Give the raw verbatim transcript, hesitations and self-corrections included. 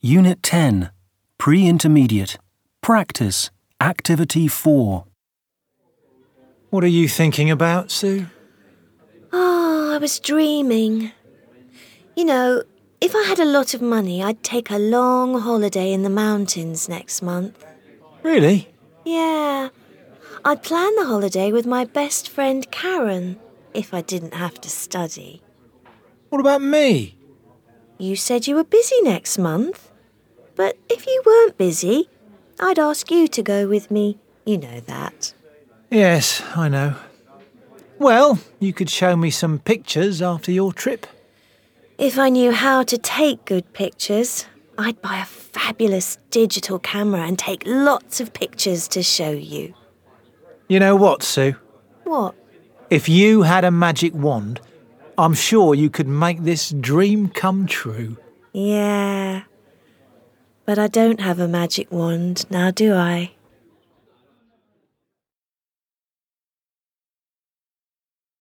Unit ten, Pre-Intermediate, Practice, Activity four. What are you thinking about, Sue? Oh, I was dreaming. You know, if I had a lot of money, I'd take a long holiday in the mountains next month. Really? Yeah. I'd plan the holiday with my best friend Karen, if I didn't have to study. What about me? You said you were busy next month. But if you weren't busy, I'd ask you to go with me. You know that. Yes, I know. Well, you could show me some pictures after your trip. If I knew how to take good pictures, I'd buy a fabulous digital camera and take lots of pictures to show you. You know what, Sue? What? If you had a magic wand, I'm sure you could make this dream come true. Yeah. But I don't have a magic wand now, do I?